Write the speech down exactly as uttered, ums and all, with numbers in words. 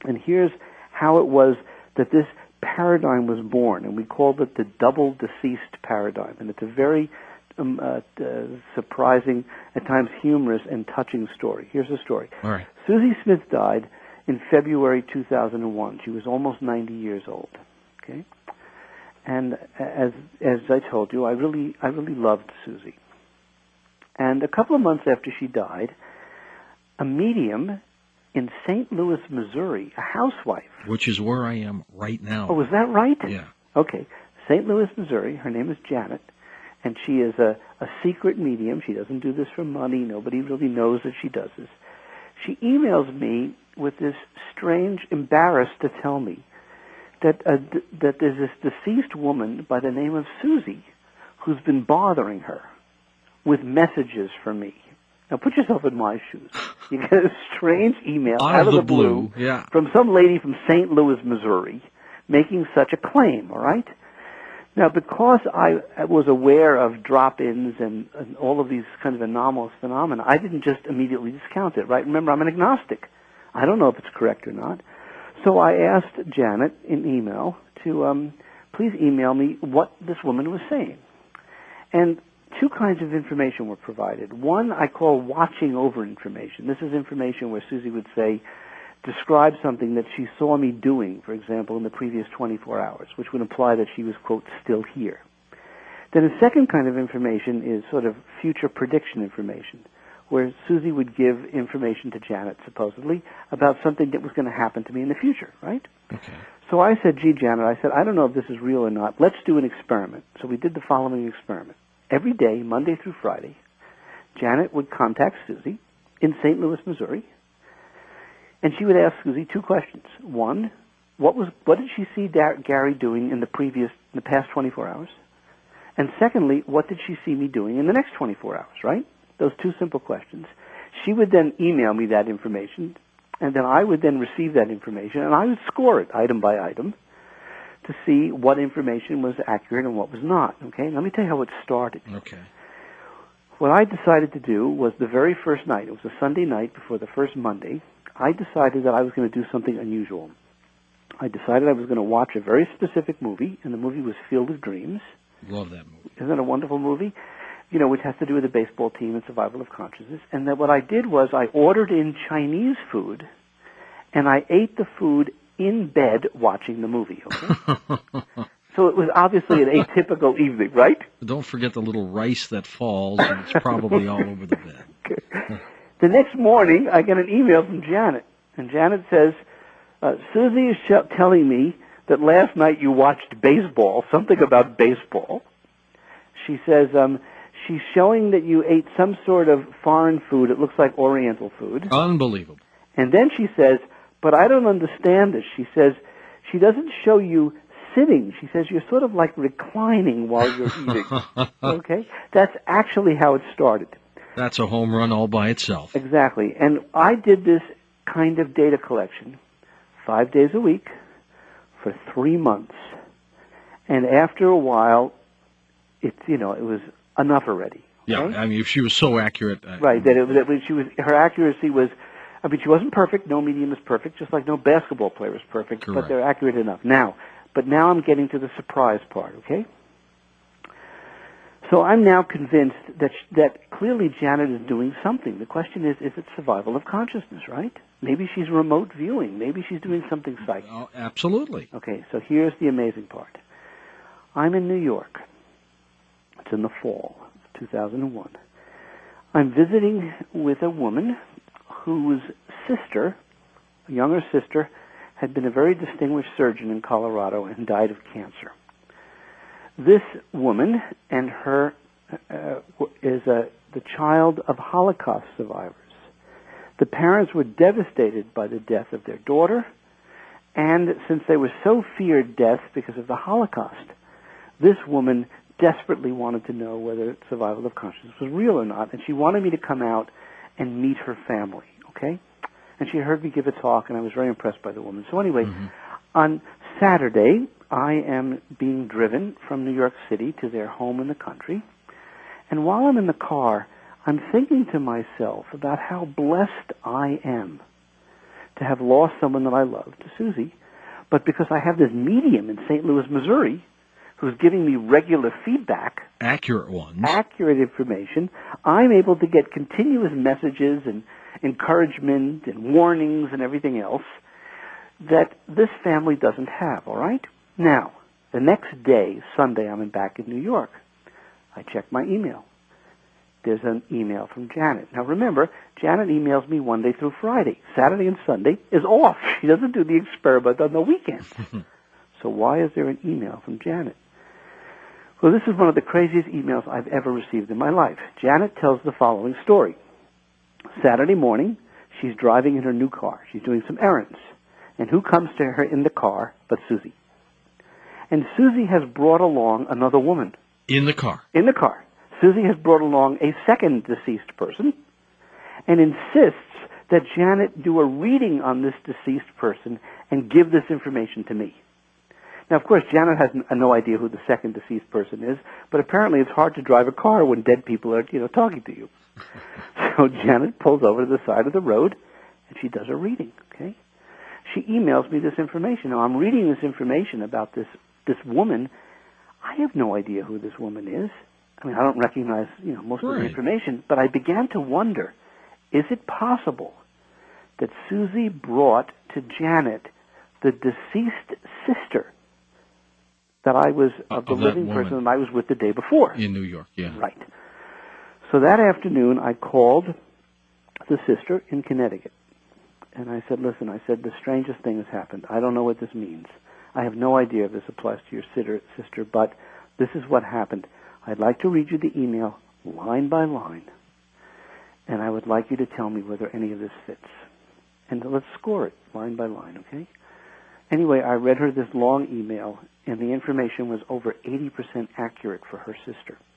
And here's how it was that this paradigm was born, and we called it the double deceased paradigm. And it's a very um, uh, uh, surprising, at times humorous and touching story. Here's the story. All right. Susie Smith died in February two thousand one. She was almost ninety years old. Okay, and as as I told you, I really I really loved Susie. And a couple of months after she died, a medium in Saint Louis, Missouri, a housewife. Which is where I am right now. Oh, is that right? Yeah. Okay. Saint Louis, Missouri. Her name is Janet, and she is a, a secret medium. She doesn't do this for money. Nobody really knows that she does this. She emails me with this strange, embarrassed to tell me that uh, d- that there's this deceased woman by the name of Susie who's been bothering her with messages for me. Now, put yourself in my shoes. You get a strange email out, out of the, the blue, blue yeah. from some lady from Saint Louis, Missouri, making such a claim, all right? Now, because I was aware of drop-ins and, and all of these kinds of anomalous phenomena, I didn't just immediately discount it, right? Remember, I'm an agnostic. I don't know if it's correct or not. So I asked Janet in email to um, please email me what this woman was saying. And two kinds of information were provided. One I call watching over information. This is information where Susie would say, describe something that she saw me doing, for example, in the previous twenty-four hours, which would imply that she was, quote, still here. Then a second kind of information is sort of future prediction information, where Susie would give information to Janet, supposedly, about something that was going to happen to me in the future, right? Okay. So I said, gee, Janet, I said, I don't know if this is real or not. Let's do an experiment. So we did the following experiment. Every day, Monday through Friday, Janet would contact Susie in Saint Louis, Missouri, and she would ask Susie two questions. One, what was what did she see Dar- Gary doing in the previous, in the past twenty-four hours? And secondly, what did she see me doing in the next twenty-four hours, right? Those two simple questions. She would then email me that information, and then I would then receive that information, and I would score it item by item to see what information was accurate and what was not, okay? Let me tell you how it started. Okay. What I decided to do was the very first night, it was a Sunday night before the first Monday, I decided that I was going to do something unusual. I decided I was going to watch a very specific movie, and the movie was Field of Dreams. Love that movie. Isn't that a wonderful movie? You know, which has to do with the baseball team and survival of consciousness. And then what I did was I ordered in Chinese food, and I ate the food in bed watching the movie, okay? So it was obviously an atypical evening, right? Don't forget the little rice that falls, and it's probably all over the bed. Okay. The next morning, I get an email from Janet, and Janet says, uh, Susie is sh- telling me that last night you watched baseball, something about baseball. She says, um, she's showing that you ate some sort of foreign food. It looks like Oriental food. Unbelievable. And then she says, but I don't understand this. She says, she doesn't show you sitting. She says you're sort of like reclining while you're eating. Okay? That's actually how it started. That's a home run all by itself. Exactly. And I did this kind of data collection five days a week for three months. And after a while, it's, you know, it was enough already. Yeah, okay? I mean, if she was so accurate. Uh, right, that, it, that she was, her accuracy was, I mean, she wasn't perfect. No medium is perfect, just like no basketball player is perfect, Correct. but they're accurate enough. Now, but now I'm getting to the surprise part, okay? So I'm now convinced that that clearly Janet is doing something. The question is, is it survival of consciousness, right? Maybe she's remote viewing. Maybe she's doing something psychic. Oh, absolutely. Okay, so here's the amazing part. I'm in New York. It's in the fall of two thousand one. I'm visiting with a woman whose sister, a younger sister, had been a very distinguished surgeon in Colorado and died of cancer. This woman and her uh, is a, the child of Holocaust survivors. The parents were devastated by the death of their daughter, and since they were so feared death because of the Holocaust, this woman desperately wanted to know whether survival of consciousness was real or not, and she wanted me to come out and meet her family, okay? And she heard me give a talk, and I was very impressed by the woman. So anyway, mm-hmm. on Saturday, I am being driven from New York City to their home in the country, and while I'm in the car, I'm thinking to myself about how blessed I am to to have lost someone that I love to Susie, but because I have this medium in Saint Louis, Missouri, who's giving me regular feedback, accurate ones, accurate information, I'm able to get continuous messages and encouragement and warnings and everything else that this family doesn't have, all right? Now, the next day, Sunday, I'm back in New York. I check my email. There's an email from Janet. Now remember, Janet emails me Monday through Friday. Saturday and Sunday is off. She doesn't do the experiment on the weekend. So why is there an email from Janet? Well, this is one of the craziest emails I've ever received in my life. Janet tells the following story. Saturday morning, she's driving in her new car. She's doing some errands. And who comes to her in the car but Susie? And Susie has brought along another woman. In the car? In the car. Susie has brought along a second deceased person and insists that Janet do a reading on this deceased person and give this information to me. Now, of course, Janet has no idea who the second deceased person is, but apparently it's hard to drive a car when dead people are, you know, talking to you. So Janet pulls over to the side of the road, and she does a reading, okay? She emails me this information. Now, I'm reading this information about this, this woman. I have no idea who this woman is. I mean, I don't recognize, you know, most right. of the information, but I began to wonder, is it possible that Susie brought to Janet the deceased sister that I was, uh, of the of living woman. person that I was with the day before? In New York, yeah. Right. So that afternoon, I called the sister in Connecticut, and I said, listen, I said, the strangest thing has happened. I don't know what this means. I have no idea if this applies to your sister, but this is what happened. I'd like to read you the email line by line, and I would like you to tell me whether any of this fits. And let's score it line by line, okay? Anyway, I read her this long email, and the information was over eighty percent accurate for her sister.